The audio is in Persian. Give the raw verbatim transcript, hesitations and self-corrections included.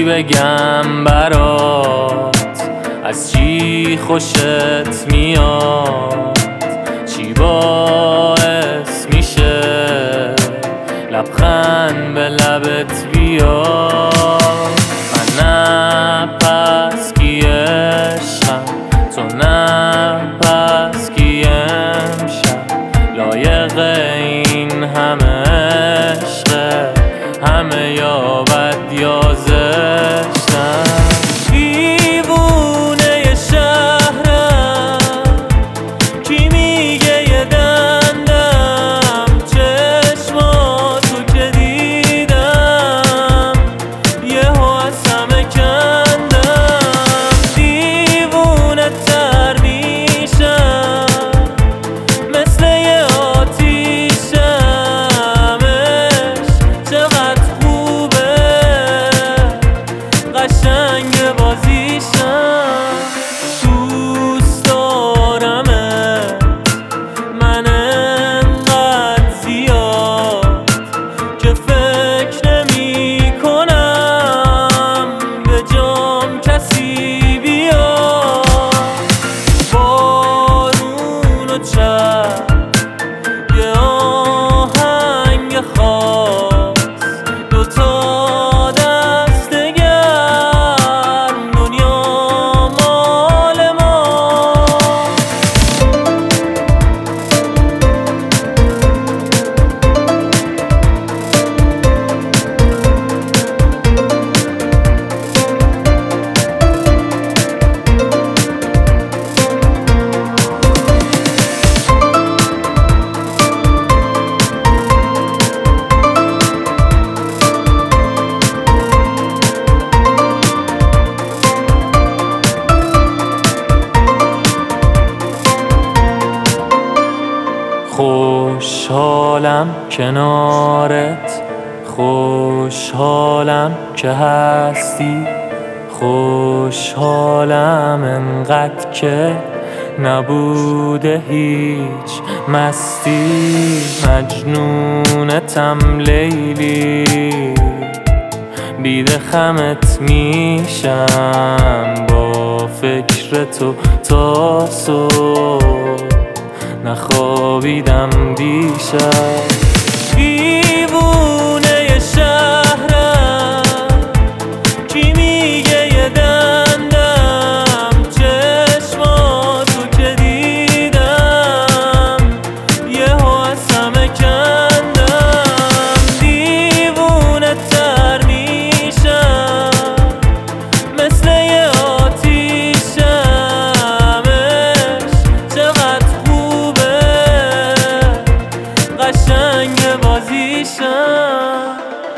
بگم برات، از چی خوشت میاد، چی باعث میشه لبخند به لبت بیاد. من نه پس کی عشقم، تو نه پس کی امشب، لایق این همه عشقه، همه یا بد یا زشتم. دیوونه شهرم کی میگه یه دندم، چشماتو که دیدم یهو از همه کندم. دیوونه تر میشم مثل یه آتیشمش، چقدر خوبه قشنگ بازیشم. دوست دارمت من انقدر زیاد که فکر نمی کنم به جام کسی بیاد. بارون و چرخ یه آهنگ خاص، دوتا دست گرم، دنیا مال ما. خوشحالم کنارت، خوشحالم که هستی، خوشحالم انقدر که نبوده هیچ مستی. مجنونتم لیلی، بیده خمت میشم با فکر تو تا صبح، نخوابیدم دیشب. دیوونه شهرم کی میگه یه دندم، چشماتو که دیدم یهو از همه کندم. دیوونه تر میشم مثل یه آتیشمش، چقدر خوبه قشنگ بازیشم.